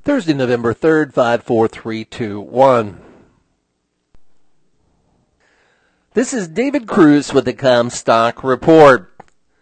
Thursday, November 3rd, 54321. This is David Cruz with the Comstock Report.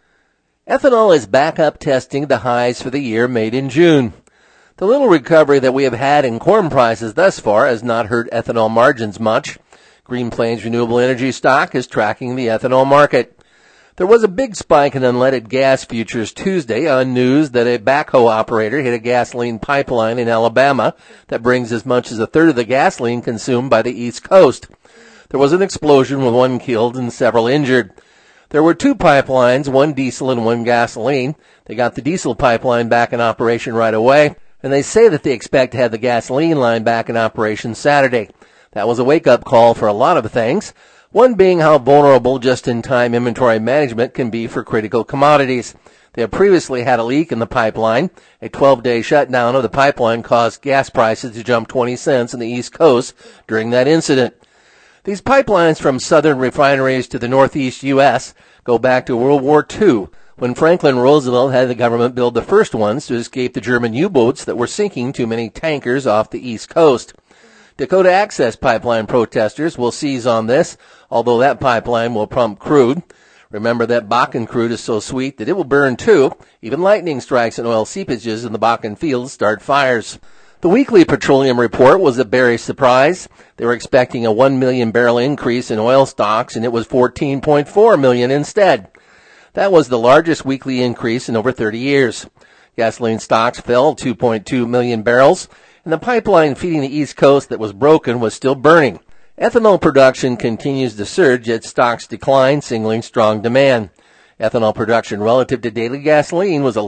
Ethanol is back up testing the highs for the year made in June. The little recovery that we have had in corn prices thus far has not hurt ethanol margins much. Green Plains Renewable Energy stock is tracking the ethanol market. There was a big spike in unleaded gas futures Tuesday on news that a backhoe operator hit a gasoline pipeline in Alabama that brings as much as a third of the gasoline consumed by the East Coast. There was an explosion with one killed and several injured. There were two pipelines, one diesel and one gasoline. They got the diesel pipeline back in operation right away, and they say that they expect to have the gasoline line back in operation Saturday. That was a wake-up call for a lot of things. One being how vulnerable just-in-time inventory management can be for critical commodities. They have previously had a leak in the pipeline. A 12-day shutdown of the pipeline caused gas prices to jump 20 cents in the East Coast during that incident. These pipelines from southern refineries to the northeast U.S. go back to World War II, when Franklin Roosevelt had the government build the first ones to escape the German U-boats that were sinking too many tankers off the East Coast. Dakota Access Pipeline protesters will seize on this, although that pipeline will pump crude. Remember that Bakken crude is so sweet that it will burn too. Even lightning strikes and oil seepages in the Bakken fields start fires. The weekly petroleum report was a berry surprise. They were expecting a 1 million barrel increase in oil stocks, and it was 14.4 million instead. That was the largest weekly increase in over 30 years. Gasoline stocks fell 2.2 million barrels. And the pipeline feeding the East Coast that was broken was still burning. Ethanol production continues to surge, yet stocks decline, signaling strong demand. Ethanol production relative to daily gasoline was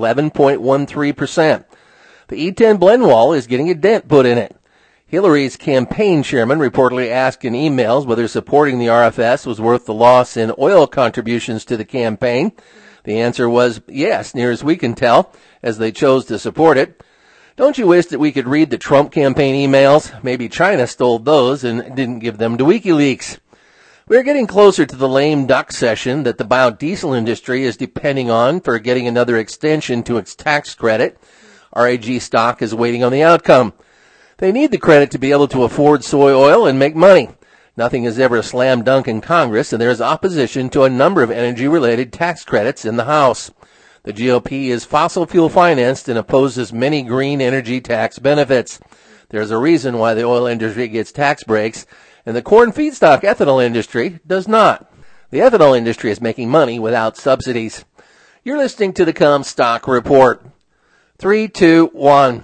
11.13%. The E10 blend wall is getting a dent put in it. Hillary's campaign chairman reportedly asked in emails whether supporting the RFS was worth the loss in oil contributions to the campaign. The answer was yes, near as we can tell, as they chose to support it. Don't you wish that we could read the Trump campaign emails? Maybe China stole those and didn't give them to WikiLeaks. We're getting closer to the lame duck session that the biodiesel industry is depending on for getting another extension to its tax credit. RAG stock is waiting on the outcome. They need the credit to be able to afford soy oil and make money. Nothing is ever a slam dunk in Congress, and there is opposition to a number of energy-related tax credits in the House. The GOP is fossil fuel financed and opposes many green energy tax benefits. There's a reason why the oil industry gets tax breaks and the corn feedstock ethanol industry does not. The ethanol industry is making money without subsidies. You're listening to the Comstock Report. 3, 2, 1.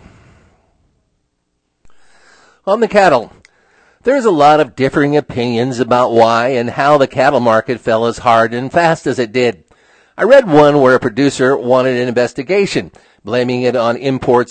On the cattle. There's a lot of differing opinions about why and how the cattle market fell as hard and fast as it did. I read one where a producer wanted an investigation, blaming it on imports.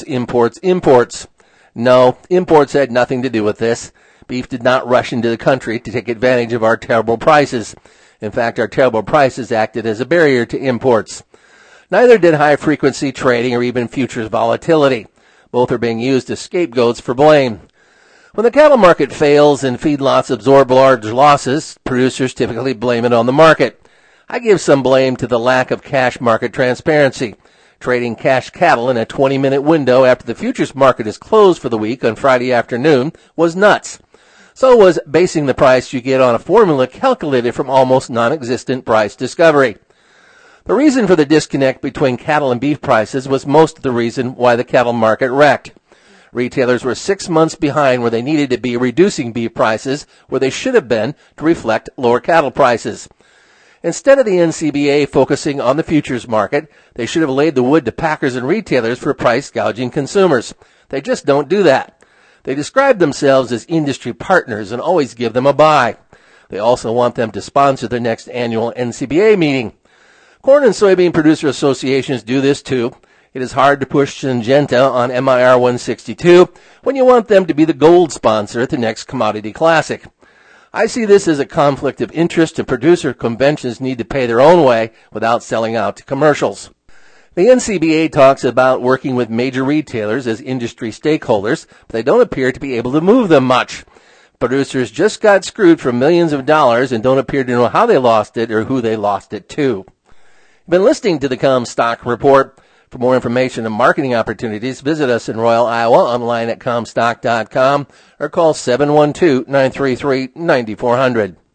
No, imports had nothing to do with this. Beef did not rush into the country to take advantage of our terrible prices. In fact, our terrible prices acted as a barrier to imports. Neither did high-frequency trading or even futures volatility. Both are being used as scapegoats for blame. When the cattle market fails and feedlots absorb large losses, producers typically blame it on the market. I give some blame to the lack of cash market transparency. Trading cash cattle in a 20-minute window after the futures market is closed for the week on Friday afternoon was nuts. So was basing the price you get on a formula calculated from almost non-existent price discovery. The reason for the disconnect between cattle and beef prices was most of the reason why the cattle market wrecked. Retailers were 6 months behind where they needed to be, reducing beef prices where they should have been to reflect lower cattle prices. Instead of the NCBA focusing on the futures market, they should have laid the wood to packers and retailers for price gouging consumers. They just don't do that. They describe themselves as industry partners and always give them a buy. They also want them to sponsor their next annual NCBA meeting. Corn and soybean producer associations do this too. It is hard to push Syngenta on MIR 162 when you want them to be the gold sponsor at the next commodity classic. I see this as a conflict of interest, and producer conventions need to pay their own way without selling out to commercials. The NCBA talks about working with major retailers as industry stakeholders, but they don't appear to be able to move them much. Producers just got screwed for millions of dollars and don't appear to know how they lost it or who they lost it to. You've been listening to the Comstock Report. For more information and marketing opportunities, visit us in Royal, Iowa, online at Comstock.com, or call 712-933-9400.